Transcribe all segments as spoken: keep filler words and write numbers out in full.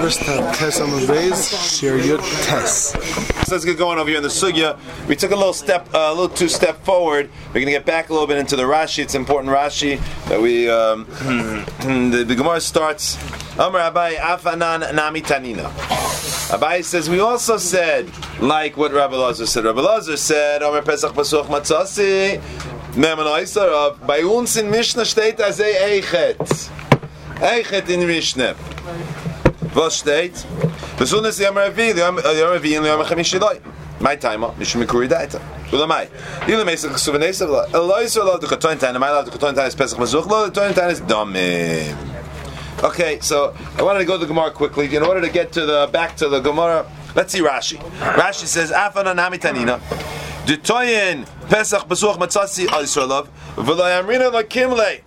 Shabbos Tes on the Vase, Shir Yud Tes. So let's get going over here in the Sugya. We took a little step, uh, a little two step forward. We're going to get back a little bit into the Rashi. It's important Rashi that we. Um, the, the Gemara starts. Amar Abai Afanan Nami Tanina. Abai says we also said like what Rabbi Lazar said. Rabbi Lazar said Amar Pesach Pasuch Matzasi. Neman Oisar of bei uns in Mishnah steht as Eichet. Eichet in Mishnah. Was steht? Besonders Yom Revi, Yom Revi and Yom Chamishi Loi. My time, Mishum Mikuri Daita. Ulamai. Yom Mesach Suvanesa. Eloisar lo the Katoin Tan. My love the Katoin Tan is Pesach Mazuch. Lo the Katoin Tan is Domim. Okay, so I wanted to go to the Gemara quickly in order to get to the back to the Gemara. Let's see Rashi. Rashi says Afana Nami Tanina. Detoyen Pesach Besuach Matzasi Al Yisraelav V'lo Yamrina Lo Kimlei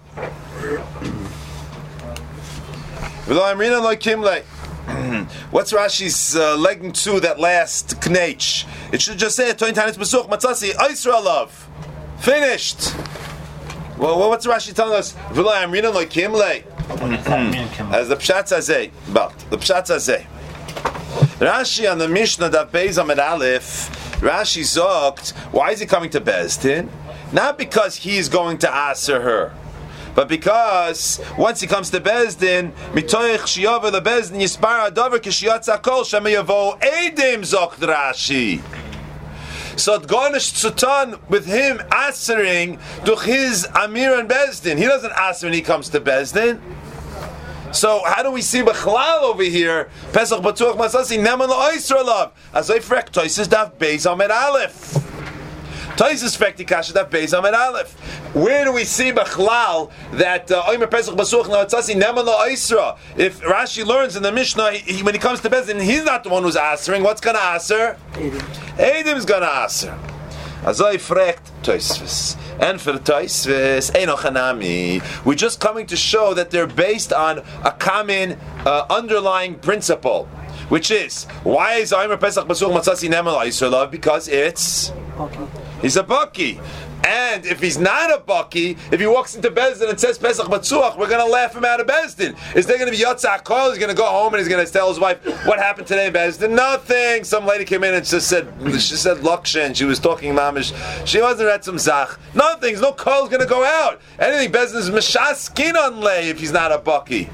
V'lo Yamrina Lo Kimlei. What's Rashi's uh, legging to that last knech? It should just say Toyin Tanis Besuach Matzasi Al Yisraelav. Finished. Well, what's Rashi telling us? V'lo Yamrina Lo Kimlei. As the Pshat Zazeh, but the Pshat Zazeh. Rashi on the Mishnah that Beis Amid Aleph. Rashi zogt, why is he coming to Bezdin? Not because he's going to answer her, but because once he comes to Bezdin, mitoich shiyava the Bezdin yispar adavar kishiyatz hakol shema yavo edim zogt Rashi. So Gornish Tzutan with him answering durch his Amir and Bezdin. He doesn't answer when he comes to Bezdin. So how do we see Bechlal over here? Pesach Batuach Masasi Neman L'Oisralav. As I frek Toises Daf Beis Amid Aleph. Toises frek Tikasha Daf Beis Amid Aleph. Where do we see Bechlal that Oimer Pesach Batuach Masasi Neman L'Oisra? If Rashi learns in the Mishnah, he, he, when he comes to Bezdin, he's not the one who's answering. What's going to answer? Edim is going to answer. As I frek Toises. And for Taisvis, Einochanami, we're just coming to show that they're based on a common uh, underlying principle, which is why is Aimer Pesach Basuch Matzasi Nemal Yisrael? Because it's he's a Baki. And if he's not a Baki, if he walks into Bezdin and says Pesach Batzuach, we're going to laugh him out of Bezdin. Is there going to be Yotzak Kol? He's going to go home and he's going to tell his wife, what happened today in Bezdin? Nothing. Some lady came in and just said, she said Lakshan. She was talking mamish. She wasn't at some Zach. Nothing. No Kol's going to go out. Anything Bezdin is Meshas Kinon Lei if he's not a Baki.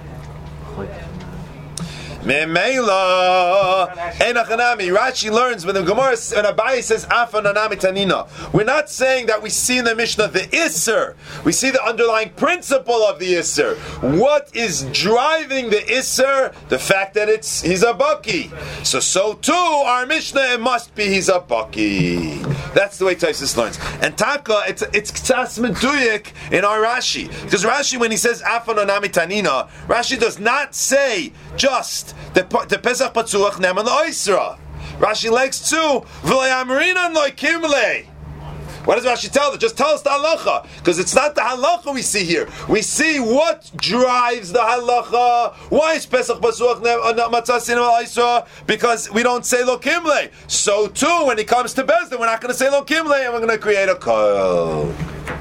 Memela Enachanami. Rashi learns when the Gemara when Abaye says Afa Nanami Tanina. We're not saying that we see in the Mishnah the Isser. We see the underlying principle of the Isser. What is driving the Isser? The fact that it's he's a Baki. So so too our Mishnah it must be he's a Baki. That's the way Taisus learns. And Taka it's it's Ktsas Meduyik in our Rashi because Rashi when he says Afa Nanami Tanina, Rashi does not say just the the Pesach Patzuach Neman L'Oisra. Rashi likes too. V'layamrinan lo'kimlei. What does Rashi tell them? Just tell us the halacha, because it's not the halacha we see here. We see what drives the halacha. Why is Pesach Patzuach Matzah Neman L'Oisra? Because we don't say lo'kimlei. So too, when he comes to Bezdin, we're not going to say lo'kimlei, and we're going to create a koil.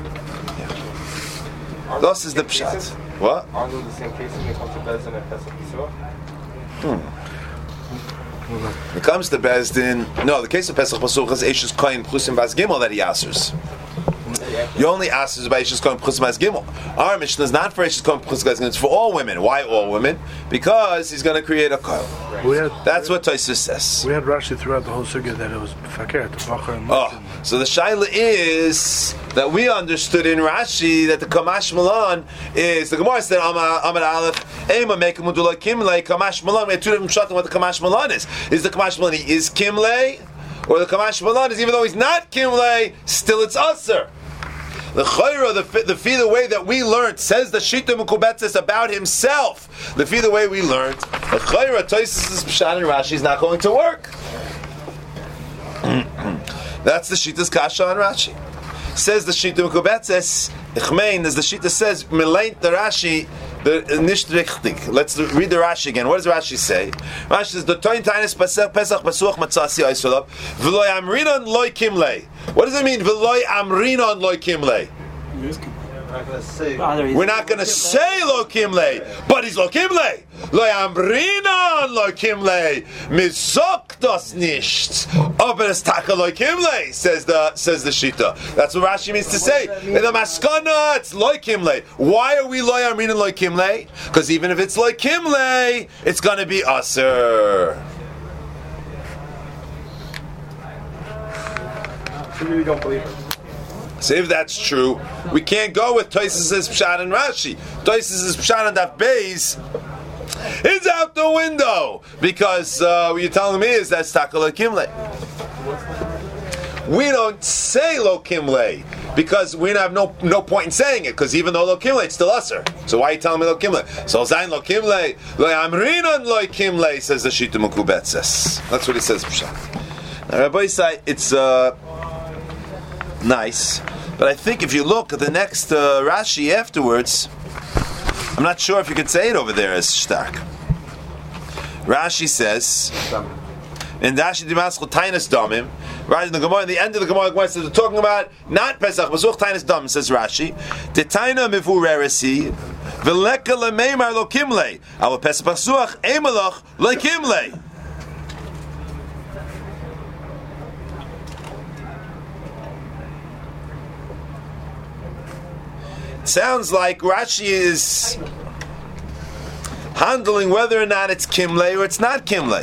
Yeah. This is the pshat. What? Aren't those the same cases when it comes to Bezdin and Pesach Yisroel? Hmm. When it comes to Bezdin, no, the case of Pesach Pasuch is Eishes Kohen Pchusim Bas Gimel that he answers. You only answers by Eishes Kohen Pchusim Bas Gimel. Our Mishnah is not for Eishes Kohen Pchusim Bas Gimel, it's for all women. Why all women? Because he's going to create a koil. Right. That's what Tosfos says. We had Rashi throughout the whole sugya that it was fakir, the Bachar and Oh, so the shaila is that we understood in Rashi that the Kamash Malan is the Gemara said Amar Aleph Ema Mekim Udula Kimlei Kamash Malan. We had two different shots on what the Kamash Malan is. Is the Kamash Malan is Kimlei, or the Kamash Malan is even though he's not Kimlei, still it's Aser. The Chayra, the the fee the way that we learned says the Shita Mukubetzis about himself. The fee the way we learned the Chayra Tosfos' Pshat and Rashi is not going to work. That's the Shita's Kasha on Rashi. Says the Shita Mukubetzes, Ichmein, as the Shita says, Melaint the Rashi, the nicht richtig. Let's read the Rashi again. What does Rashi say? Rashi says, the Toin Tainis Pesach Pasuach Matzasi Yisrael, V'loi Amrinon Loi Kimlei. What does it mean, V'loi Amrinon Loi Kimlei? We're not going to say lo kimle, but he's lo kimle. Lo amrinan lo kimle, mizok das nicht. Aber es taka lo kimle, says the says the Shita. That's what Rashi means to say. In the maskana, it's lo kimle. Why are we lo amrinan lo kimle? Because even if it's lo kimle, it's going to be aser. You really don't believe it. So if that's true, we can't go with Tosfos' Pshat and Rashi. Tosfos' Pshat and Daf Beis is out the window because uh, what you're telling me is that's taka lo kimle. We don't say lo kimle because we have no no point in saying it because even though lo kimle it's still usher. So why are you telling me lo kimle? So zayin lo kimle lo amrinan lo kimle says the Shita Mukubetzes. That's what he says Pshat. Now Rabbi Yisai, it's uh, nice, but I think if you look at the next uh, Rashi afterwards, I'm not sure if you could say it over there as stark. Rashi says in Dashi Dimaschel Tainus Damim, right in the Gemara, in the end of the Gemara, Gemara says, we're talking about not Pesach, Basuch Tainus Damim, says Rashi, the Taina Mivu Reresi, Veleka Lemeimar Lo Kimle, our Pesach Basuch Emelach Lo Kimle. Sounds like Rashi is handling whether or not it's kimle or it's not kimle.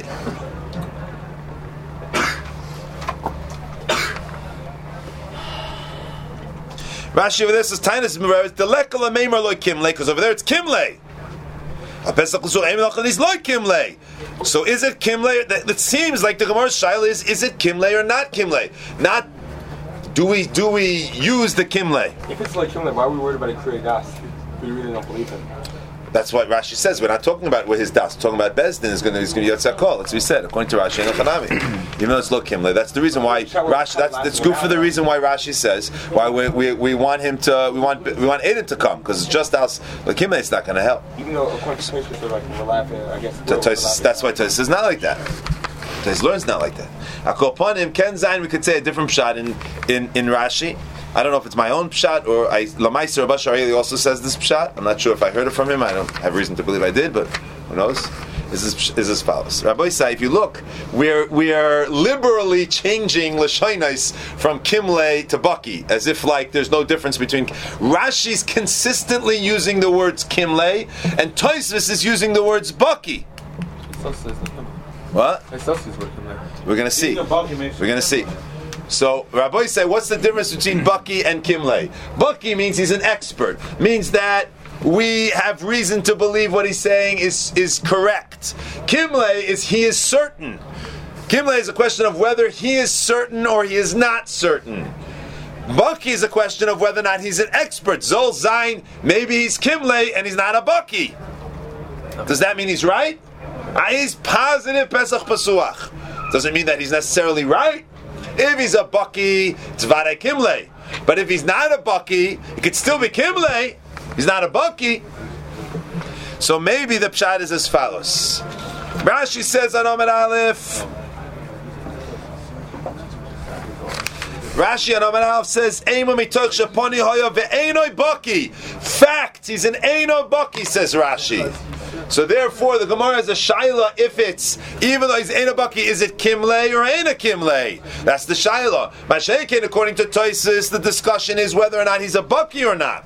Rashi over there says Tainus Mereres Delekala Meimer Lo Kimle because over there it's kimle. A Pesach L'Sur Eimelach is Lo Kimle. So is it kimle? That, that seems like the Gemara Shaila is: is it kimle or not kimle? Not. Do we do we use the kimle? If it's like kimle, why are we worried about a kriya das? We really don't believe it. That's what Rashi says. We're not talking about with his das. We're talking about Bezdin is going to is going to Yotzei Kol. That's what we said according to Rashi and Chanami. Even though it's lo kimle, that's the reason why Rashi. That's that's good for the reason why Rashi says why we we, we want him to we want we want Eden to come because it's just us lo kimle. It's not going to help. Even though according to Tosfos, they're like we're laughing. I guess. Tosfos, that's why Tosfos is not like that. His learns not like that. Akol Panim Ken Zayin, we could say a different pshat in, in, in Rashi. I don't know if it's my own pshat or I Lamaiser Rabba Sha'ili also says this pshat. I'm not sure if I heard it from him. I don't have reason to believe I did, but who knows? Is this is as follows? Rabbi Yisai, if you look, we're we are liberally changing Lashainais from Kimle to Baki, as if like there's no difference between Rashi's consistently using the words Kimle and Tosfos is using the words Baki. What? We're going to see. We're going to see. So, Rabbi say, what's the difference between Baki and Kimle? Baki means he's an expert. Means that we have reason to believe what he's saying is, is correct. Kimle is he is certain. Kimle is a question of whether he is certain or he is not certain. Baki is a question of whether or not he's an expert. Zol Zayin, maybe he's Kimle and he's not a Baki. Does that mean he's right? He's positive Pesach Pasuach. Doesn't mean that he's necessarily right. If he's a Baki, it's Vare Kimle. But if he's not a Baki, it could still be Kimle. He's not a Baki. So maybe the Pshat is as follows. Rashi says on Amud Aleph. Rashi on Amud Aleph says, Eima mitoch shaponi hoya ve'enoi Baki. Fact, he's an Eino Baki, says Rashi. So therefore, the Gemara is a shaila. If it's even though he's ein a baki, is it kimle or ain't a kimle? That's the shaila. Mashaykin, according to Tosfos, the discussion is whether or not he's a baki or not.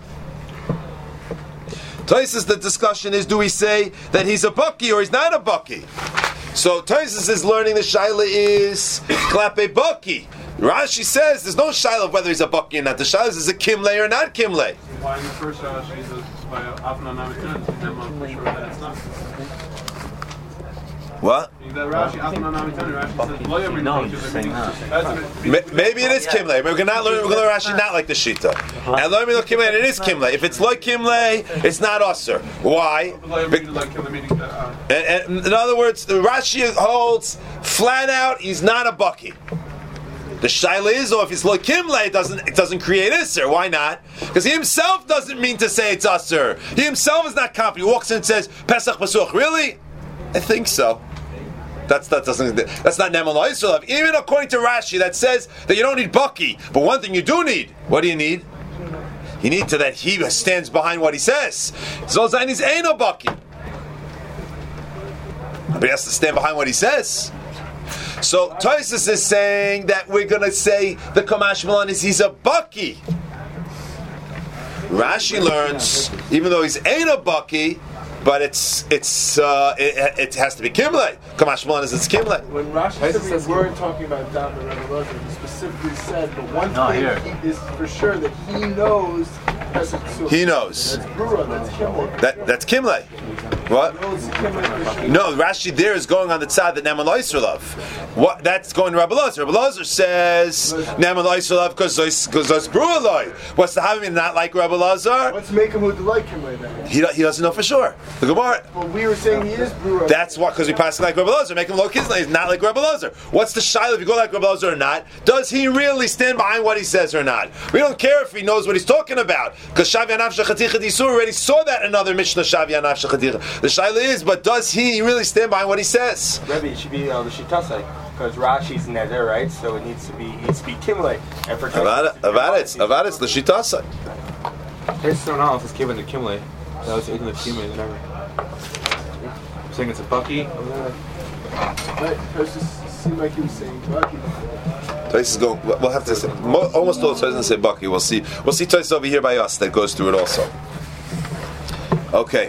Tosfos, the discussion is: do we say that he's a baki or he's not a baki? So Tosfos is learning the shaila is klape baki. Rashi says there's no shaila of whether he's a baki or not. The shaila is: is it kimle or not kimle? Why in the first Rashi is it by Afna Namitan? I'm not sure that it's not. What? Rashi, Afna Namitan, Rashi says, Lo Yamrin Kodesh. Maybe it is kimle. We're gonna learn. We're gonna learn Rashi not like the shita. And learn me lo kimle, and it is kimle. If it's lo kimle, it's not usher. Why? And, and in other words, the Rashi holds flat out he's not a baki. The shaila is, or if it's lo kimle, it doesn't it doesn't create isser. Why not? Because he himself doesn't mean to say it's usser. He himself is not confident. He walks in and says Pesach Pasuch. Really? I think so. That's that doesn't that's not Neman Yisrael. Even according to Rashi, that says that you don't need baki, but one thing you do need. What do you need? You need to that he stands behind what he says. Zolzain is Eino Baki. But he has to stand behind what he says. So Tosfos is saying that we're going to say the Kamash Malan is he's a Baki. Rashi learns, even though he's Eino Baki, but it's it's uh, it, it has to be Kimle. Kamash Malan is it's Kimle. When Rashi said we weren't talking about Dam and Rebbe Elazar, he specifically said the one Not thing here. he is for sure that he knows. Pesach Pesach. He knows. That's Brura, that's Kimle. That that's Kimle. What? He knows Kimle for sure. No, Rashi there is going on the side that Neman Loisrelov. What? That's going to Rebbe Elazar. Rebbe Elazar says Neman Loisrelov because because Brura loy. What's the having not like Rebbe Elazar? Let's make him who like Kimle then. He he doesn't know for sure. The Gemara. But we were saying he is Brura. That's what, because we pass like Rebbe Elazar, make him low Kislev. He's not like Rebbe Elazar. What's the shaila if you go like Rebbe Elazar or not? Does he really stand behind what he says or not? We don't care if he knows what he's talking about, because Shavi Anav Shechaticha Disur already saw that in another Mishnah. Shavi Anav Shechaticha. The shaila is, but does he really stand behind what he says? Rebbe, it should be uh, the Shitasai, because Rashi's Neder, right? So it needs to be it needs to be Kimle. And for Avada, Avada, it's Avada, it's the Shitasai. His son off is given to Kimle. That was taken to Kimle, whatever. I'm saying it's a Bucky. Right, Tosfos seemed like he was saying Bucky. Tosfos is going. We'll have to say, mo- almost all the Tosfos say Bucky. We'll see. We'll see Tosfos over here by us that goes through it also. Okay.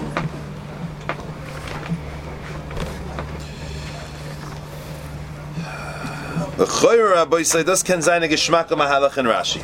The Choyer Rabbi say das ken seine Geschmack am Halach in Rashi.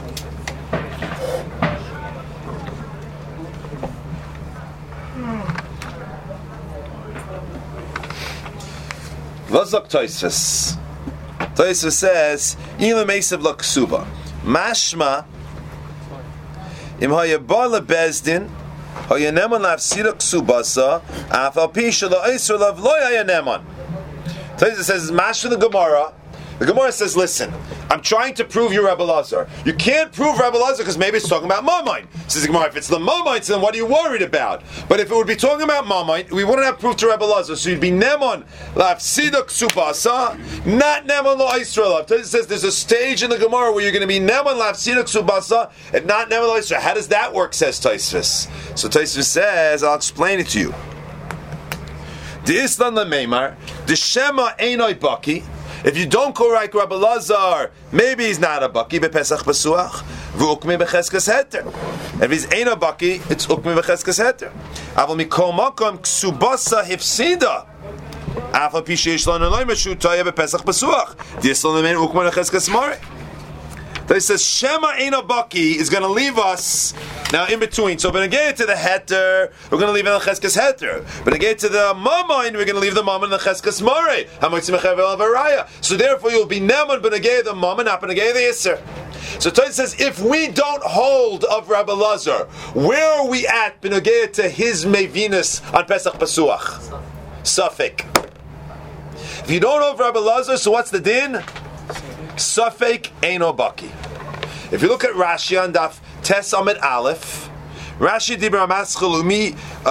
Was sagt Tosfos? Tosfos says, "Ila meisav la ksuba, mashma im haya bala bezdin haya neman lafsira ksubasa afal pisha la isur lav lo haya neman." Tosfos says, "Mashma the Gemara." The Gemara says, listen, I'm trying to prove you Rebbe Elazar. You can't prove Rebbe Elazar because maybe it's talking about Mammon. Says the Gemara, if it's the Mammon, then what are you worried about? But if it would be talking about Mammon, we wouldn't have proof to Rebbe Elazar. So you'd be Nemon Lafsiduk Subasa, not Nemon Lo Yisrael. It says there's a stage in the Gemara where you're going to be Nemon Lafsiduk Subasa and not Nemon Lo Yisrael. How does that work, says Tosfos? So Tosfos says, I'll explain it to you. The Islam Lemeimar, the Shema Einoi Baki. If you don't go like Rebbe Elazar, maybe he's not a baki bepesach besuach, v'ukmi becheskes heter. If he's ain't a baki, it's ukmi becheskes heter. Aval mikol makom ksubasa hifsida. Aval pisheish lanu loy meshu toya bepesach besuach. Dislan lemein ukmi becheskes mare. He says Shema ain't a baki is going to leave us now in between. So, when we get to the heter, we're going to leave in the cheskes heter. When we get to the mammon, we're going to leave the mammon in the cheskes mare. So, therefore, you'll be neman benegay the mammon, not benegay the iser. So, Tosfos says if we don't hold of Rebbe Elazar, where are we at benegay to his mevinus on Pesach Pasuach? Suffolk. If you don't hold Rebbe Elazar, so what's the din? Safek Eino Baki. If you look at Rashi on Daf Tes Amid Aleph, Rashi Dibra Maschalumi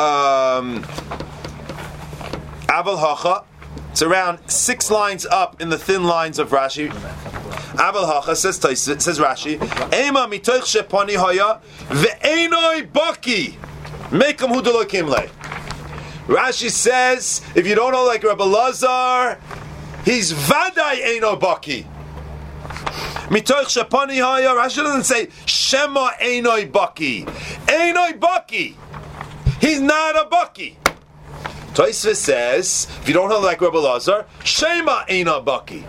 Aval Hacha. It's around six lines up in the thin lines of Rashi. Aval Hacha says says Rashi, Ema mitoich shepani haya ve'enoi baki mekum hudolo kimle. Rashi says if you don't know like Rebbe Elazar, he's vadai eino baki. Mitoich shepani haya. Rashi doesn't say Shema einoi baki. Einoi baki. He's not a baki. Tosfos says if you don't know like Rebbe Elazar, Shema eino baki.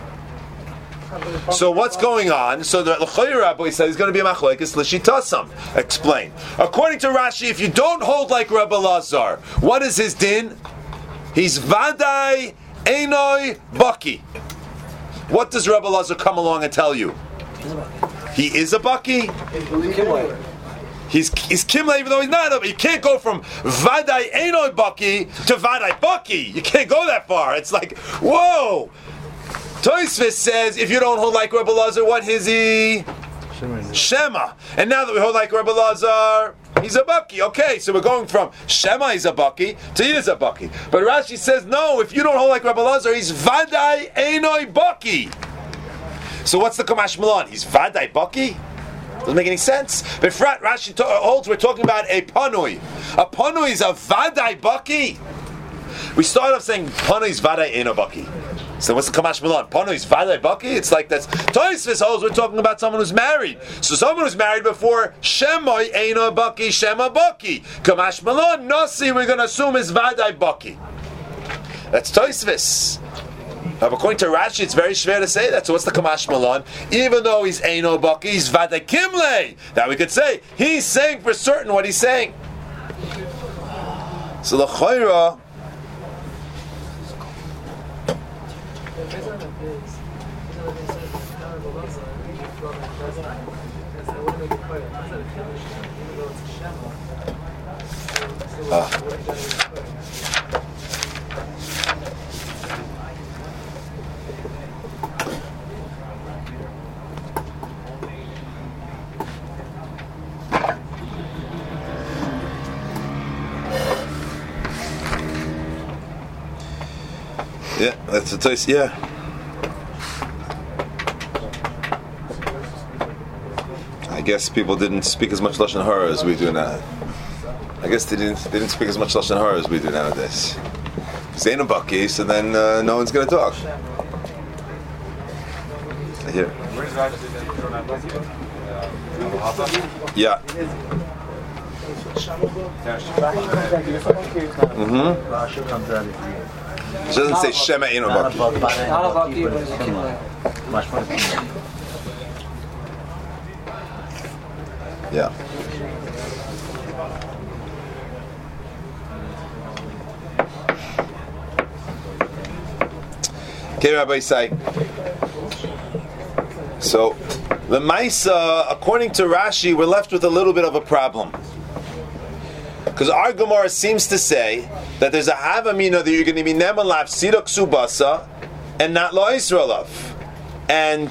So what's going on? So the L'chayir Rabbi said he's going to be a machlokes l'shitasam. Explain. According to Rashi, if you don't hold like Rebbe Elazar, what is his din? He's vadai einoi baki. What does Rebbe Elazar come along and tell you? He is a baki. He's he's kimle even though he's not a. You can't go from vadai einoi baki to vadai baki. You can't go that far. It's like whoa. Tosfos says if you don't hold like Rebbe Elazar, what is he? Shema. And now that we hold like Rebbe Elazar, he's a baki. Okay, so we're going from Shema he's a baki to he is a baki. But Rashi says no. If you don't hold like Rebbe Elazar, he's vadai einoi baki. So what's the Kamash Milan? He's vadai baki. Doesn't make any sense. But Frat Rashi to- holds we're talking about a panui. A panui is a vadai baki. We start off saying panui is vadai eno baki. So what's the Kamash Milan? Pano is Vadai Baki? It's like that's Toisvis holds we're talking about someone who's married. So someone who's married before Shemai Eino Baki, Shema Baki. Kamash Milan, Nasi, we're going to assume is Vadai Baki. That's Toisvis. Now, according to Rashi, it's very schwer to say that. So what's the Kamash Milan? Even though he's Eino Baki, he's Vadai Kimle. That we could say. He's saying for certain what he's saying. So the Chayra. Ah. Yeah, that's a taste. Yeah. I guess people didn't speak as much Lashon Hara as we do now. I guess they didn't. They didn't speak as much Lashon Hara as we do nowadays. Say in a bucky, so then uh, no one's going to talk. Here. Yeah. Mm-hmm. It doesn't say Shema Eino Baki. Yeah. Okay, Rabbi Isai. So, the Maisa, according to Rashi, we're left with a little bit of a problem. Because our Gemara seems to say that there's a Havamina that you're going to be Neman Lafsida Ksubasa and not Lo Yisraelov. And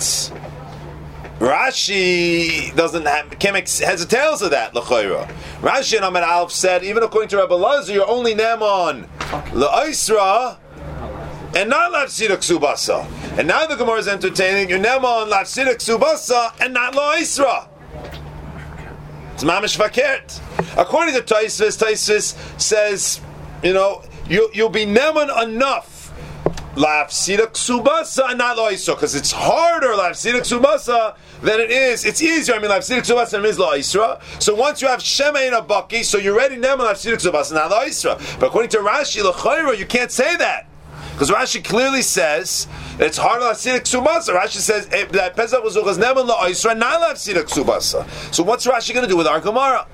Rashi doesn't have, has a tails of that, L'chayra. Rashi and Ahmed Alf said, even according to Rabbi Lazar, you're only Neman Lo Yisra and not Lafsida Ksubasa. And now the Gemara is entertaining, you're Neman Lafsida Ksubasa and not Lo Yisra. It's mamish fakert. According to Taisvis, Taisvis says, you know, you, you'll be neman enough lafsida ksubasa and not lo isra, because it's harder lafsida ksubasa than it is. It's easier. I mean, lafsida ksubasa than it is lo isra. So once you have shema in a baki, so you're ready neman lafsida ksubasa not lo isra. But according to Rashi, l'chayra, you can't say that. Because Rashi clearly says that it's hard to lafsida ksubasa. Rashi says that Pesach was uchas neman lo isra, not lafsida ksubasa. So what's Rashi going to do with our Gemara?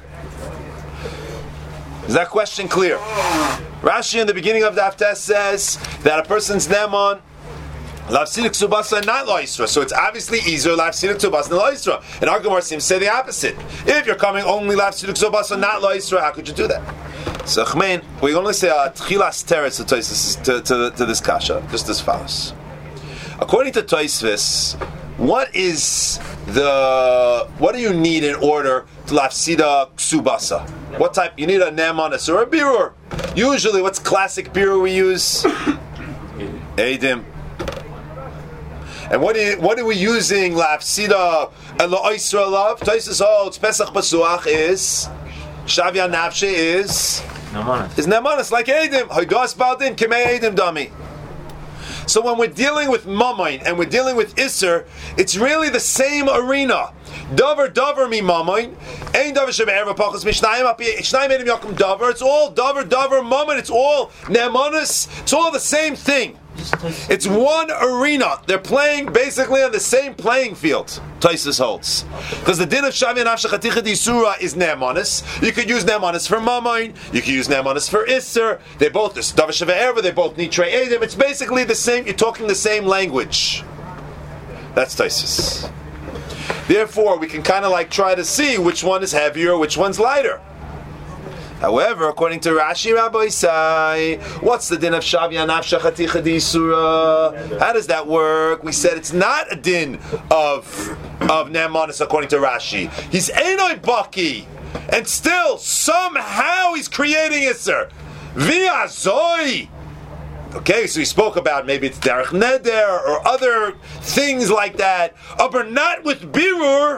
Is that question clear? Rashi in the beginning of the Haftarah says that a person's neman lafsida ksubasa not lo isra. So it's obviously easier lafsida ksubasa than lo isra. And our Gemara seems to say the opposite. If you're coming only lafsida ksubasa not lo isra, how could you do that? So Chmein, we only say a tchilas teretz to, to, to this kasha, just as follows. According to Tosfos, what is the what do you need in order to lafsida ksubasa? What type? You need a nemanis or a birur. Usually, what's classic birur we use? Eidim. And what are, you, what are we using lafsida and lo isra lav? Tosfos holds Pesach Pasuach is Shavya Nafshe is Nemanis. Is nemanis like Eidim. Hoigas baldin kemei Eidim dami. So when we're dealing with Mamain and we're dealing with Isser, it's really the same arena. Dover, Dover, mi Mamain. Ein Dover shebe'erva pachas mishnayim api shnayim edim yakum Dover. It's all Dover, Dover, Mamain. It's all Nemanis. It's all the same thing. It's one arena. They're playing basically on the same playing field. Tosfos holds. Because the din of Shavya Nafshe Chaticha D'Isura is Nemanis. You could use Nemanis for Mamain. You could use Nemanis for Isser. They both, this Dover Sheve'erva, they both need Trei Eidim. It's basically the same, you're talking the same language. That's Tosfos. Therefore, we can kind of like try to see which one is heavier, which one's lighter. However, according to Rashi, Rabbi Isai, what's the din of Shavya Nafshe Chaticha D'Isura? How does that work? We said it's not a din of of Nemanis according to Rashi. He's Einoi Baki, and still somehow he's creating Isser via Zoi. Okay, so we spoke about maybe it's Derech Neder or other things like that. Uh, but not with Birur.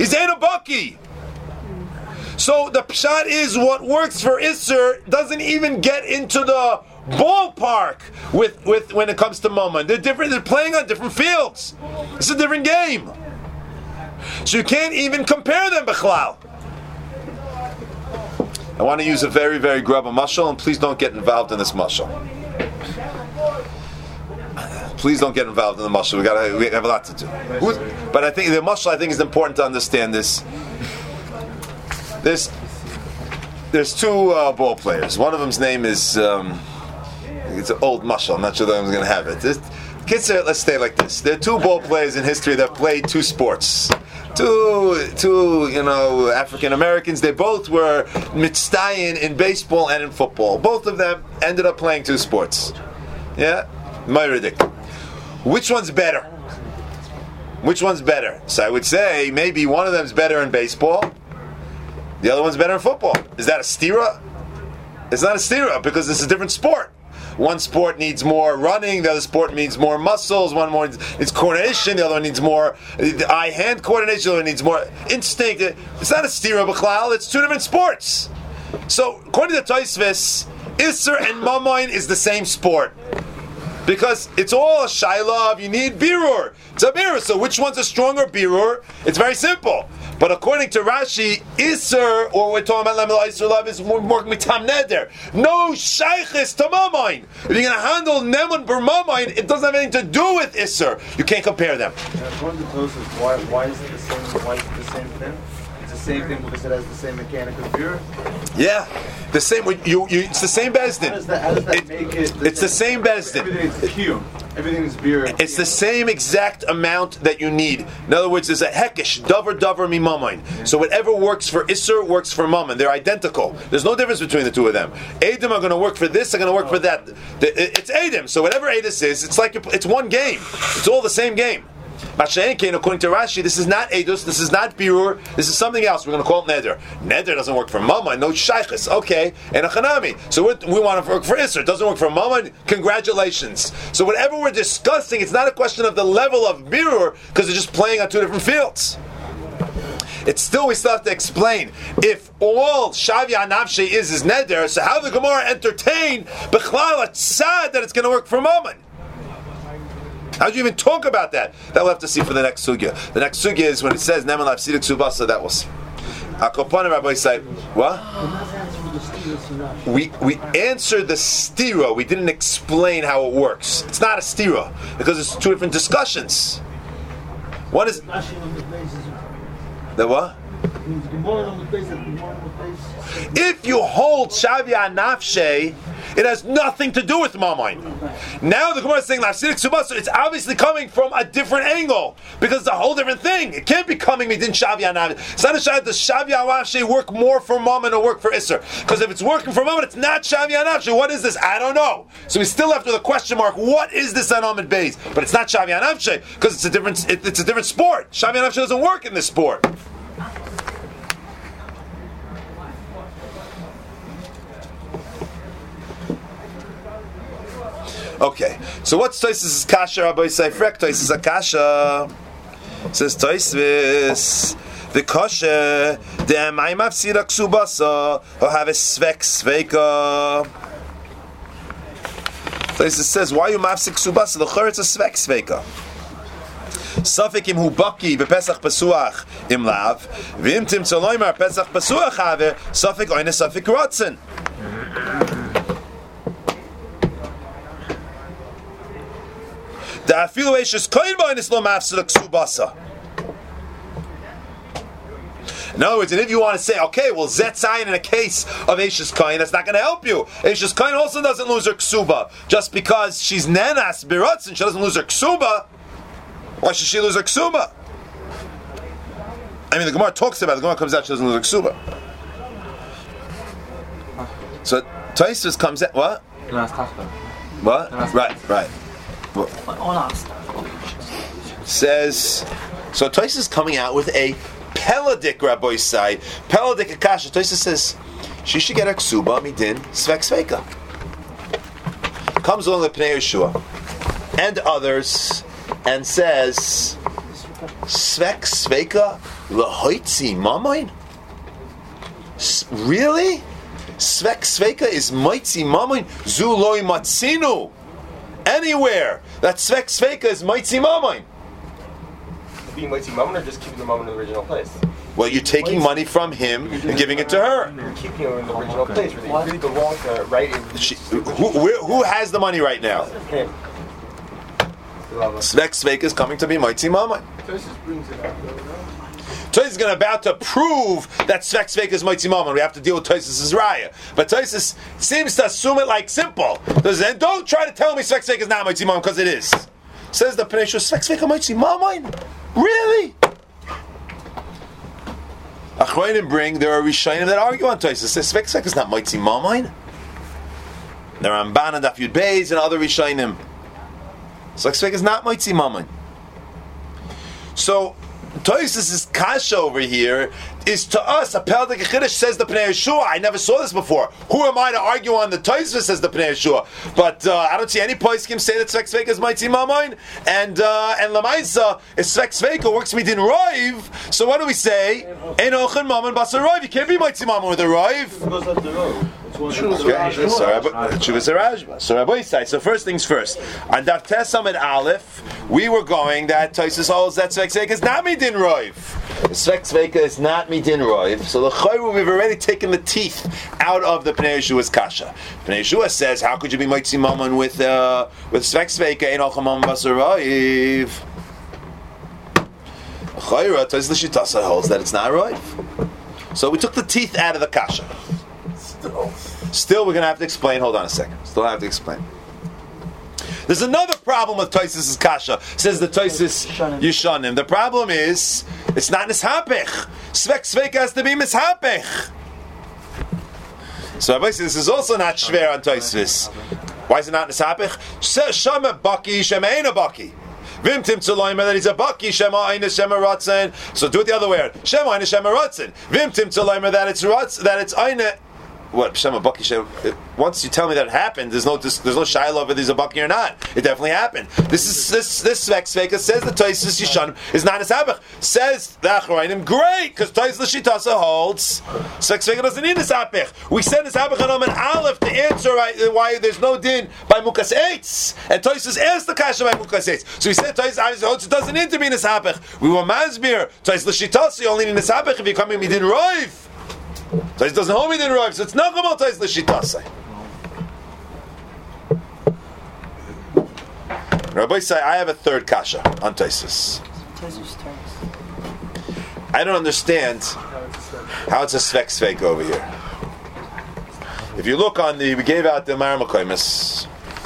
He's ain't a bucky. So the pshat is what works for Isser doesn't even get into the ballpark with, with when it comes to Mammon. They're different. They're playing on different fields. It's a different game. So you can't even compare them, Bechlal. I want to use a very, very grubba mashal, and please don't get involved in this mashal. Please don't get involved in the mashal. We got we have a lot to do. Who's, but I think the mashal I think is important to understand this. There's there's two uh, ball players. One of them's name is um, it's an old mashal. I'm not sure that I'm going to have it. This, kids, are, let's stay like this. There are two ball players in history that played two sports. Two, two, you know, African Americans. They both were mitzdayin in baseball and in football. Both of them ended up playing two sports. Yeah, Myridic. Which one's better? Which one's better? So I would say maybe one of them's better in baseball. The other one's better in football. Is that a stira? It's not a stira because it's a different sport. One sport needs more running, the other sport needs more muscles, one more needs coordination, the other one needs more eye-hand coordination, the other one needs more instinct. It's not a stira b'chlal, it's two different sports. So, according to Tosfos, Isser and Mamoin is the same sport. Because it's all a shayla of you need birur. It's a birur, so which one's a stronger birur? It's very simple. But according to Rashi, Isser, or we're talking about Lamel Isser Love, is more mitam neder. No shaykhis to Mamoin. If you're going to handle Nemun ber Mamoin, it doesn't have anything to do with Isser. You can't compare them. According to Tosfos, why, why is it the same? Why is it the same thing? It's the same thing because it has the same mechanic of beer. Yeah, the same. You, you, it's the same bezdin. How does that, how does that it, make it? It's the same bezdin. Everything is Q. Everything is beer. It's the same exact amount that you need. In other words, there's a hekesh, davar davar mi mamain. So whatever works for Isser works for Mammon. They're identical. There's no difference between the two of them. Edom are going to work for this, they're going to work for that. It's Edom. So whatever Edis is, it's like it's one game. It's all the same game. Masha'enkein, according to Rashi, this is not Edus, this is not Birur, this is something else. We're going to call it Neder. Neder doesn't work for Mammon, no Shaykhis. Okay, and a Chanami. So we want to work for Isser. It doesn't work for Mammon. Congratulations. So whatever we're discussing, it's not a question of the level of Birur, because they're just playing on two different fields. It's still, we still have to explain. If all Shavya Nafshe is is Neder, so how the Gemara entertain B'chlal, it's sad that it's going to work for Mammon. How do you even talk about that? That we'll have to see for the next sugya. The next sugya is when it says Neman Lafsidik Subasa, that was Akopanim Rabbi say, what? We we answered the stira, we didn't explain how it works. It's not a stira, because it's two different discussions. One is the what? If you hold Shavya Nafshe, it has nothing to do with Mammon. Now the Gemara is saying Lafsidik Subasa, it's obviously coming from a different angle because it's a whole different thing. It can't be coming within Shavya Nafshe. It's not a Shavya. Does Shavya Nafshe work more for Mammon or work for Isser? Because if it's working for Mammon, it's not Shavya Nafshe. What is this? I don't know. So we still left with a question mark. What is this on Amid Beis? But it's not Shavya Nafshe because it's a different. It, it's a different sport. Shavya Nafshe doesn't work in this sport. Okay, so what's Tosfos' kasha? Rabbi Seifrek Tosfos' kasha says Tosfos the kasha the amay mafsira ksubasa or have a svek sveika. Tosfos says why you mafsik ksubasa? The chor it's a svek sveika. Safik im hu baki bepesach pesuach im lav v'im tim tzoloymar pesach pesuach haver safik oine safik rotzen. The afilu eishes koyin b'onis lo mafsida ksubasa. In other words, and if you want to say, okay, well, Zetzayin in a case of Eishes Koyin, that's not going to help you. Eishes Koyin also doesn't lose her ksuba. Just because she's nenas birutz and she doesn't lose her ksuba, why should she lose her ksuba? I mean, the Gemara talks about it. The Gemara comes out, she doesn't lose her ksuba. So, Tosfos comes out, what? What? Right, right. Says, so Tosfos is coming out with a Peladik Rabbi side. Peladik Akasha. Tosfos says she should get her ksuba midin svek sveika. Comes along the Pnei Yeshua and others and says svek sveika Lahoitzi mamain? Really? Svek Sveka is Maitzi mamain? Zuloi matzinu. Anywhere that Svek Sveka is Maitzi mamain. Being Mighty Mammon or just keeping the Mammon in the original place? Well, you're taking money from him and giving it to her. You're keeping it in the original place where they really belong to her, right? She, who, who, who has the money right now? Him. Svek Sveka is coming to be Maitzi mamain. Tosis brings it out. Tosis is going about to prove that Svek Sveka is Maitzi mamain. We have to deal with Tosis' raya. But Tosis seems to assume it like simple. And don't try to tell me Svek Sveka is not Maitzi mamain because it is. Says the Pnei Shua, Svek Sveka Maitzi mamain? Really? Achronim bring, there are Rishayim that argue on Tosis. Says Svek Sveka is not Maitzi mamain. There are Ramban and Daf Yud Beis and other Rishayim. Svek Sveka is not Maitzi mamain. So, Tosis' kasha over here is to us, a Peldik Chiddush, says the Pnei Yeshua. I never saw this before. Who am I to argue on the Tosis, says the Pnei Yeshua? But uh, I don't see any poskim say that Svek Sveka is Maitzi mamain. And uh, and Lamaisa, if Svek Sveka works midin roiv, so what do we say? Ein ochin mammon basar roiv. You can't be Maitzi mamain with a roiv. So Rabbi Yisai, so first things first. On Daf Tesam at Aleph, we were going that Tosis holds that Svek Sveka is not midin roiv. Svek Sveka is not midin roiv. So the Chayru, we've already taken the teeth out of the Pnei Yeshua's kasha. Pnei Yeshua says, how could you be Maitzi Mammon with uh, with Svek Sveka ein ochin mammon basar roiv? Chayru, Tosis L'shitasa holds that it's not roiv. So we took the teeth out of the kasha. Still, we're going to have to explain. Hold on a second. Still have to explain. There's another problem with Tosis' kasha. Says the Tosis Yishanim. The problem is it's not nishapech. Svek Sveka has to be mishapech. So Rabbi says this is also not shver on Tosis. Why is it not nishapech? Shema baki, shema ein a baki. Vim tim tzuloyma that he's a baki, shema ein shema ratzin. So do it the other way around. Shema ein shema ratzin. Vim tim tzuloyma that it's ratz, that it's ein. What Shema Baki Shem? Once you tell me that it happened, there's no there's no shiloh whether there's a Baki or not. It definitely happened. This is this this Svek Sveka says the Tosis Yishan is not a sabach. Says the Achrayim, great because Tosis L'shitasa holds Svek Sveka doesn't need a sabach. We send a sabach on an Aleph to answer why there's no din by Mukas Eitz, and Tosis asked the kasha by Mukas Eitz. So we said Tosis obviously holds it doesn't need to be in a sabach. We were masbir Tosis L'shitasa you only need a sabach if you're coming midin roiv. So it doesn't hold me the roiv, so it's not about Tosis L'shitasa. Rabbi say I have a third kasha on Tosis. I don't understand how it's a Svek Sveka over here. If you look on the, we gave out the Maramakoimis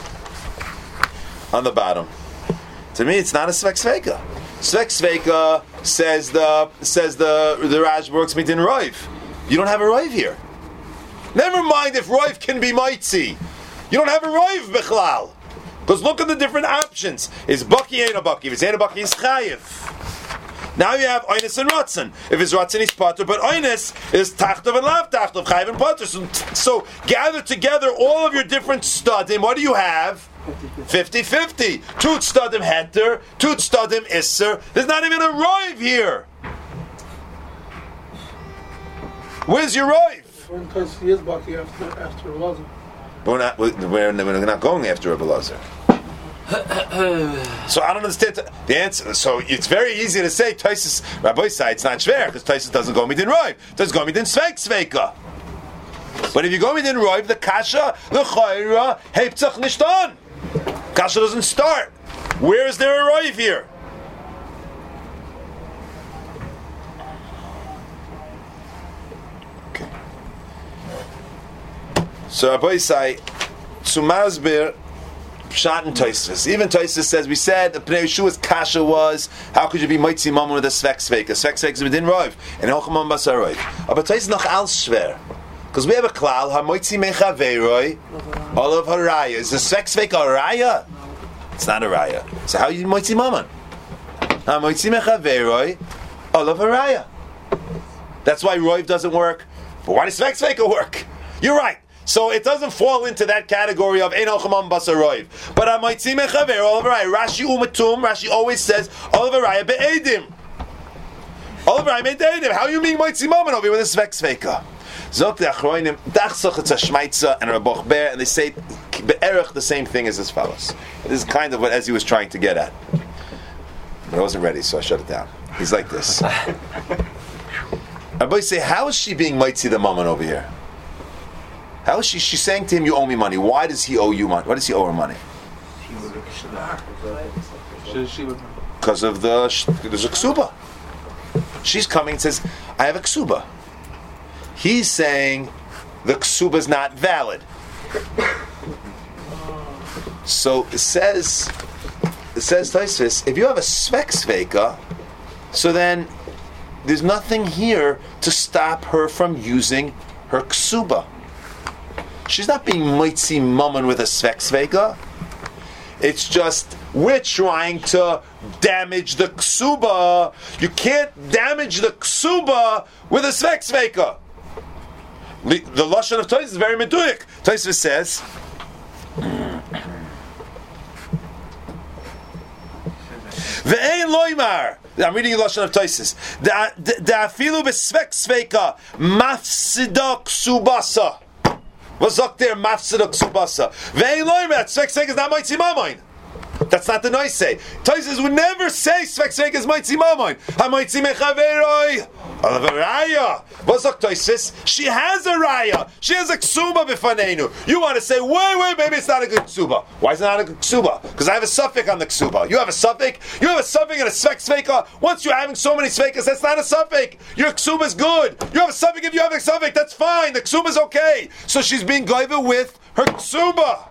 on the bottom. To me, it's not a Svek Sveka. Svek Sveka says the says the the Raj works midin roiv. You don't have a roiv here. Never mind if roiv can be mitzi. You don't have a roiv bichlal. Because look at the different options. Is baki ain't a baki? If it's ain't a baki, it's chayiv. Now you have oines and ratzin. If it's ratzin, it's pater, but oines is tachtov and lav tachtov, chayiv and pater. So, so gather together all of your different studim. What do you have? fifty-fifty. Two studim heter, two studim isser. There's not even a roiv here. Where's your roiv? Because he is Baki after after Elazar. But we're not. We're, we're not going after Rebbe Lazar. So I don't understand the answer. So it's very easy to say Tosis Rabbi say it's not shver because Tosis doesn't go midin roiv. Doesn't go midin Svek Sveka. But if you go midin roiv, the kasha, the chayra, heiptzach nishtan. Kasha doesn't start. Where is there a roiv here? So Rabbi say, to Masbir, Pshat and Tosfos. Even Tosfos says, we said, the Pnei Yeshua's kasha was, how could you be Moitzi Mammon with a Svek Sveka? Svek Sveka is within Roiv, and Elchamon Basar Roiv. But Tosfos noch al shver. Because we have a klal, ha Moitzi Mechaveiroi, all of Haraya. Is the Svek Sveka a Raya? It's not a Raya. So how are you Moitzi Mammon? Ha Moitzi Mechaveiroi, all of Haraya. That's why Roiv doesn't work. But why does Svek Sveka work? You're right. So it doesn't fall into that category of Ein Alchamam Basaroiv. But I might see Mechaver, all of Raya. Rashi Umatum, Rashi always says, all of Raya Be'edim. Oliver, I made David. How are you being Moitzi Mammon over here with a Svek Sveika? Zok the Achroinim, Dachsoch it's a Shmaitza and a Boch Ber, and they say Be'erech the same thing as as follows. This is kind of what Ezzy was trying to get at. But I wasn't ready, so I shut it down. He's like this. Everybody say, how is she being Moitzi the Mammon over here? How is she? She's saying to him, you owe me money. Why does he owe you money? Why does he owe her money? Because of the, there's a ksuba. She's coming and says, I have a ksuba. He's saying the ksuba is not valid. So it says, it says Tosfos, if you have a svek sveika, so then there's nothing here to stop her from using her ksuba. She's not being moitzi mammon with a svek sveika. It's just we're trying to damage the ksuba. You can't damage the ksuba with a svek sveika. The, the lashon of Tosfos is very meduyik. Tosfos says, "Ve'ein loymar." I'm reading the lashon of Tosfos. Da'afilu b'svek sveika mafsida ksubasa. What's up there? Mafsida ksubasa. Ve'ein loymar. Svek sveika is not moitzi mammon. That's not the nice say. Tosfos would never say svek sveika is moitzi mammon. Ha moitzi mechaveroi. Raya. What's up, Tosfos? She has a raya. She has a ksuba b'fanenu. You want to say, wait, wait, maybe it's not a good ksuba. Why is it not a good ksuba? Because I have a suffix on the ksuba. You have a suffix. You have a suffix and a svek sveika. Once you're having so many sveikas, that's not a suffix. Your ksuba is good. You have a suffix. If you have a suffix, that's fine. The ksuba is okay. So she's being goiva with her ksuba.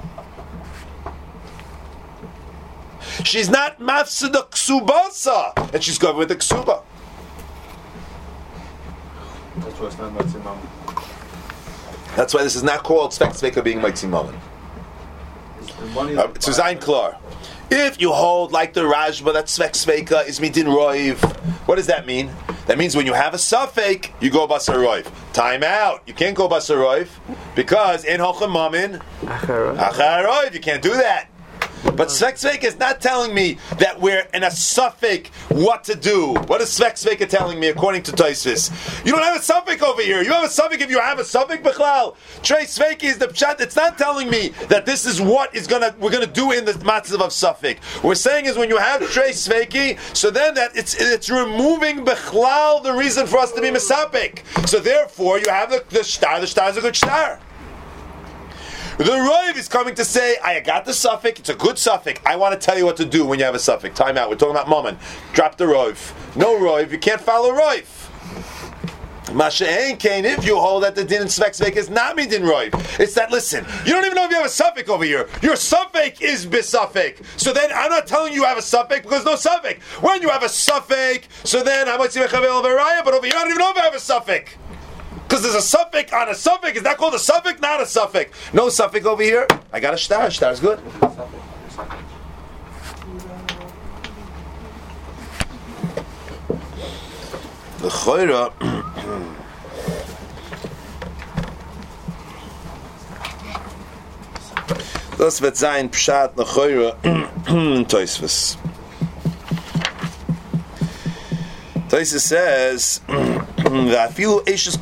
She's not mafsida ksubasa, and she's goiva with the ksuba. That's why it's not Moitzi Mammon. That's why this is not called Svek Sveika being Moitzi Mammon. Uh, to Zayin Klar. If you hold like the Rajba that Svek Sveika is Midin Roiv, what does that mean? That means when you have a suffix, you go Basar Roiv. Time out. You can't go Basar Roiv because in Hochem Mammon, Achar Roiv, you can't do that. But Svek Sveika is not telling me that we're in a suffix what to do. What is Svek Sveika telling me according to Tosfos? You don't have a suffix over here. You have a suffix if you have a suffix, Bechlal. Trey Sveiki is the pshat. It's not telling me that this is what is gonna we're gonna do in the matzav of suffix. What we're saying is when you have Trey Sveiki, so then that it's it's removing Bechlal the reason for us to be misapik. So therefore you have the, the shtar. The shtar is a good shtar. The Roiv is coming to say, I got the suffix, it's a good suffix. I want to tell you what to do when you have a suffix. Time out, we're talking about Mammon. Drop the Roiv. No Roiv, you can't follow Roiv. Masha Ein Kain, if you hold that the din in Svek Sveika is not Midin Roiv. It's that, listen, you don't even know if you have a suffix over here. Your suffix is bisuffix. So then I'm not telling you you have a suffix because no suffix. When you have a suffix, so then I might see Mechavel Veraya, but over here I don't even know if I have a suffix. Because there's a suffix on a suffix. Is that called a suffix? Not a suffix. No suffix over here. I got a shtar. Shtar's good. The choira. Das wird sein Pshat the choira in Tosfos. Tosfos says. Says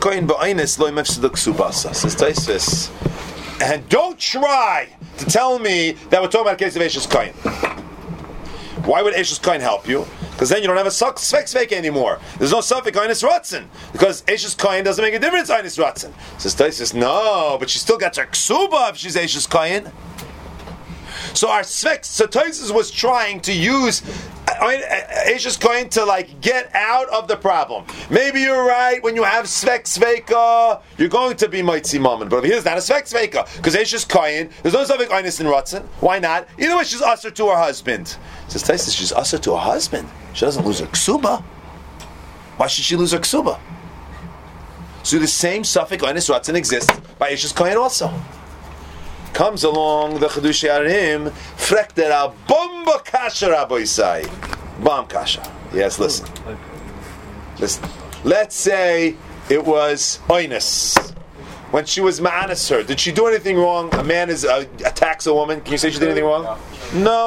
Tosfos, and don't try to tell me that we're talking about a case of Eishes Kohen. Why would Eishes Kohen help you? Because then you don't have a Svek Sveika anymore. There's no suffix Einis Ratzin. Because Eishes Kohen doesn't make a difference Einis Ratzin. Says Tosfos, no, but she still gets her ksuba if she's Eishes Kohen. So our Svek, so Tosfos was trying to use Eishes Kohen to like get out of the problem. Maybe you're right, when you have Svek Sveika, you're going to be Moitzi Mammon. But over here, it's not a Svek Sveika. Because Eishes Kohen, there's no suffix Einis in Ratzin. Why not? Either way, she's usher to her husband. Says Tosfos, she's usher to her husband. She doesn't lose her ksuba. Why should she lose her ksuba? So the same suffix Einis Ratzin exists by Eishes Kohen also. Comes along the Chedush Yarim, Frekter al Bomba Kasha Rabboisai. Bomb Kasha. Yes, listen. Listen. Let's say it was Oinus. When she was Ma'anis her, did she do anything wrong? A man is uh, attacks a woman. Can you say she did anything wrong? No.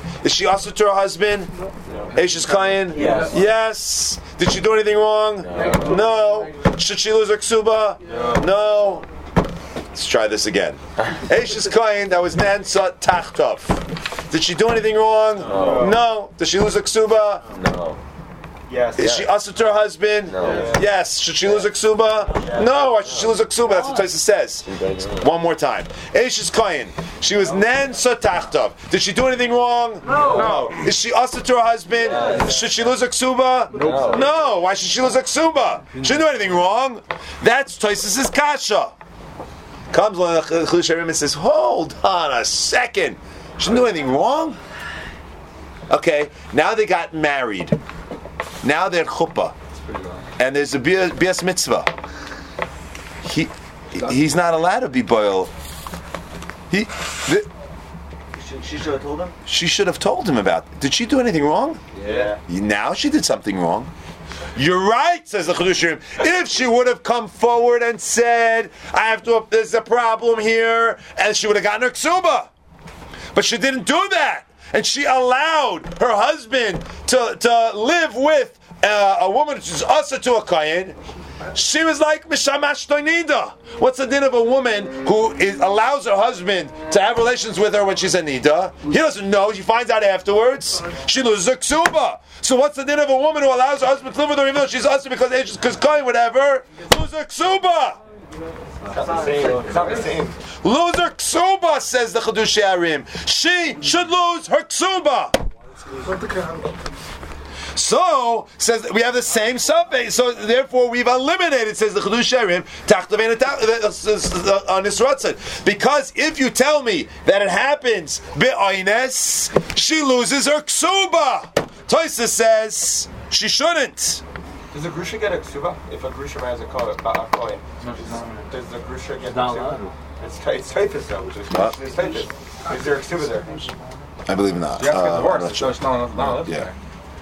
Is she also to her husband? Eishes Kayin? Yes. Yes. Did she do anything wrong? No. No. Should she lose her ksuba? No. No. Let's try this again. Eishes Kayin, that was Nansa Tachtov. Did she do anything wrong? No. No. Does she lose her ksuba? No. Yes. Is she also to her husband? No. Yes. Should she lose a ksuba? No. Why should she lose a ksuba? That's what Taisa says. One more time. Eishes Kayin. She was Nen Sotachtov. Did she do anything wrong? No. No. Is she also to her husband? Yes. Should she lose a ksuba? No. No. Why should she lose a ksuba? She didn't do anything wrong. That's Tais's kasha. Comes along the Chiddush Harim and says, hold on a second. She didn't do anything wrong? Okay. Now they got married. Now they're chuppah, and there's a bias mitzvah. He he's not allowed to be boil. He the, She, she should have told him. she should have told him about it. Did she do anything wrong? Yeah. Now she did something wrong. You're right, says the Chiddush Harim. If she would have come forward and said, "I have to," there's a problem here, and she would have gotten her ksuba, but she didn't do that. And she allowed her husband to, to live with uh, a woman who's also to a kayin. She was like Mishamash Toinida. What's the din of a woman who is, allows her husband to have relations with her when she's a nida? He doesn't know. She finds out afterwards. She loses her ksuba. So what's the din of a woman who allows her husband to live with her even though she's also because because kayin whatever? Lose her ksuba. It's not the same. It's not the same. Lose her ksuba, says the Chiddush Harim. She should lose her ksuba. So, says we have the same suffix. So, therefore, we've eliminated, says the Chiddush Harim, on this Ratzon. Because if you tell me that it happens be'oines, she loses her ksuba. Toisa says she shouldn't. Does the grusha get a ksuba? If a grusha marries a coin, a coin, does the grusha get a ksuba? It's t- it's typhus though, which is it's typhus. Is there a ksuba there? I believe not. You have to get Uh, divorced. I'm not So sure. it's not, not Yeah.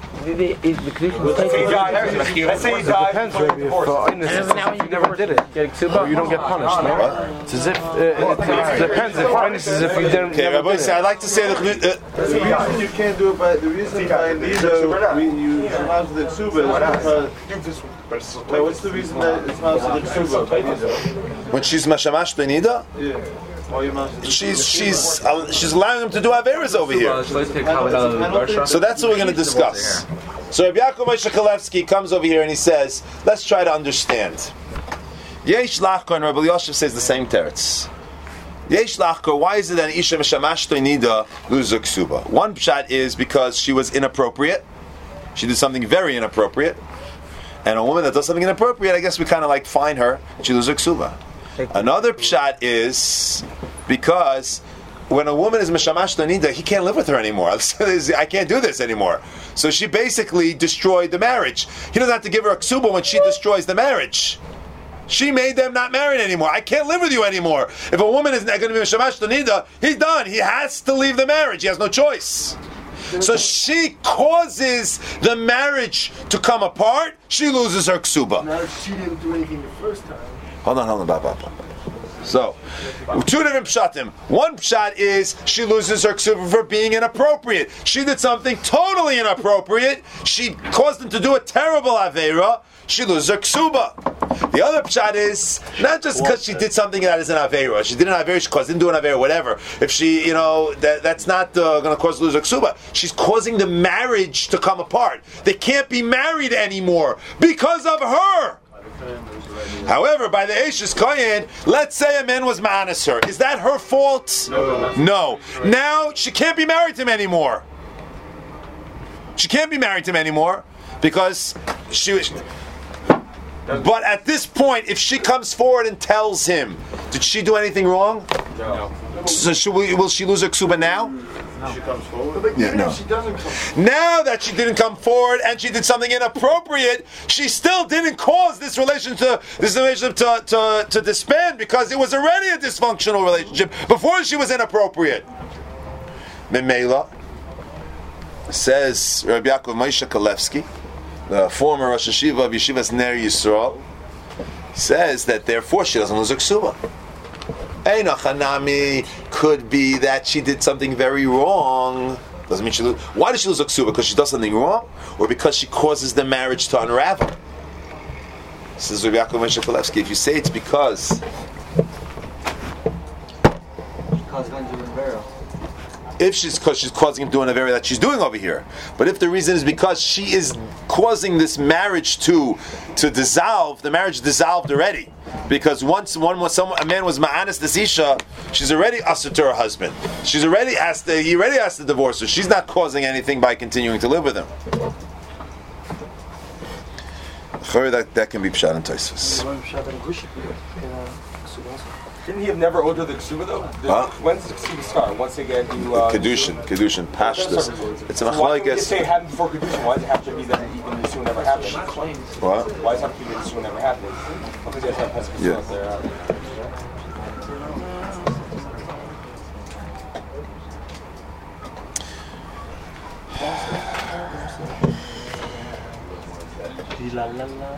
Let's say you died. Let's say you died. Depends, Rabbi. If uh, in if you never did it, or you don't get punished. No, What? it's as if uh, it, it depends. If Inus is if you didn't. Okay, never Rabbi, did say, it. I'd like to say the uh, The reason you can't do it by the reason by neither we you allows the ksuba is because. Wait, what's the reason that it's allows the ksuba by neither? when she's mashamash benida, Yeah. Why you allows the she's she's uh, she's allowing him to do averas over here. So So that's what we're going to discuss. So Rabbi Yaakov Moshe Kalevsky comes over here and he says, let's try to understand. Yesh Lachkor, and Rabbi Yosef says the same teretz. Yesh Lachkor, why is it that Isha Meshamash Toinida loses her ksuba? One pshat is because she was inappropriate. She did something very inappropriate. And a woman that does something inappropriate, I guess we kind of like fine her, and she loses her ksuba. Another pshat is because when a woman is Meshamash Toinida, he can't live with her anymore. I can't do this anymore. So she basically destroyed the marriage. He doesn't have to give her a ksuba when she destroys the marriage. She made them not married anymore. I can't live with you anymore. If a woman is not going to be Meshamash Toinida, he's done. He has to leave the marriage. He has no choice. So she causes the marriage to come apart. She loses her ksuba. Now she didn't do anything the first time. Hold on, hold on, blah, blah, blah. So, two different pshatim. One pshat is she loses her ksuba for being inappropriate. She did something totally inappropriate. She caused him to do a terrible aveira. She loses her ksuba. The other pshat is not just because she did something that is an aveira. She did an aveira. She caused didn't do an aveira. Whatever. If she, you know, that, that's not uh, going to cause her to lose her ksuba. She's causing the marriage to come apart. They can't be married anymore because of her. However, by the Eishes Kohen, let's say a man was ma'anis her. Is that her fault? No. No. Now she can't be married to him anymore. She can't be married to him anymore because she was. But at this point, if she comes forward and tells him, did she do anything wrong? No. So should we, will she lose her ksuba now? she comes forward. Yeah, no. She doesn't come. Now that she didn't come forward and she did something inappropriate, she still didn't cause this relationship, this relationship to, to, to disband because it was already a dysfunctional relationship before she was inappropriate. Memela says Rabbi Yaakov Moshe Kalevsky, the former Rosh Hashiva of Yeshivas Ner Yisrael, says that therefore she doesn't lose her ksuba. Eina Chanami could be that she did something very wrong, Doesn't mean she lose. Why does she lose a ksuba? Because she does something wrong, or because she causes the marriage to unravel? Says Rabbi Yaakov Moshe Kalevsky. If you say it's because if she's because she's causing him to do an avera that she's doing over here, but if the reason is because she is causing this marriage to to dissolve, the marriage dissolved already. Because once one was someone, a man was ma'anis this isha, she's already asur to her husband. She's already asked. To, he already asked to divorce her. She's not causing anything by continuing to live with him. That that can be pshat and Tosfos. Shouldn't he have never owed her the ksuba though? Huh? When's the ksuba start? Once again, you uh, kedushin, kedushin, pashtus. It's a so why don't you machlokes. say it happened before kedushin? Why does it have to be that even the ksuba never happened? What? Why does it have to be that the ksuba never happened? Because you guys have pesach Yeah. there. La la la.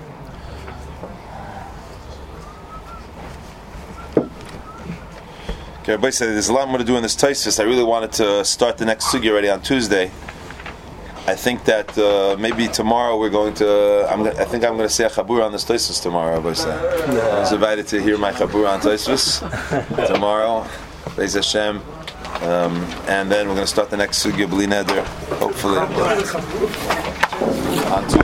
Okay, everybody said there's a lot more to do in this Tosfos. I really wanted to start the next sugi already on Tuesday. I think that uh, maybe tomorrow we're going to. I'm. Gonna, I think I'm going to say a chabur on this Tosfos tomorrow. Everybody said. I was invited to hear my chabur on Tosfos tomorrow. Be'ez Hashem. Um, and then we're going to start the next sugi b'li neder, hopefully on Tuesday.